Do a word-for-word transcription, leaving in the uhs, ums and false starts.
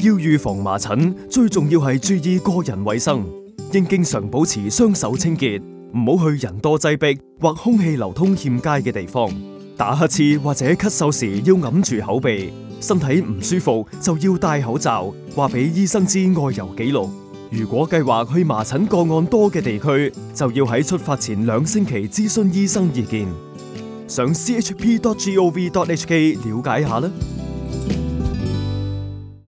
要預防麻疹，最重要係注意個人衛生，應經常保持雙手清潔，唔好去人多擠迫或空氣流通欠佳嘅地方。打乞嗤或者咳嗽時要揞住口鼻，身體唔舒服就要戴口罩，話俾醫生知外遊記錄。如果計劃去麻疹個案多嘅地區，就要喺出發前兩星期諮詢醫生意見。上 c h p dot gov dot h k 了解下啦。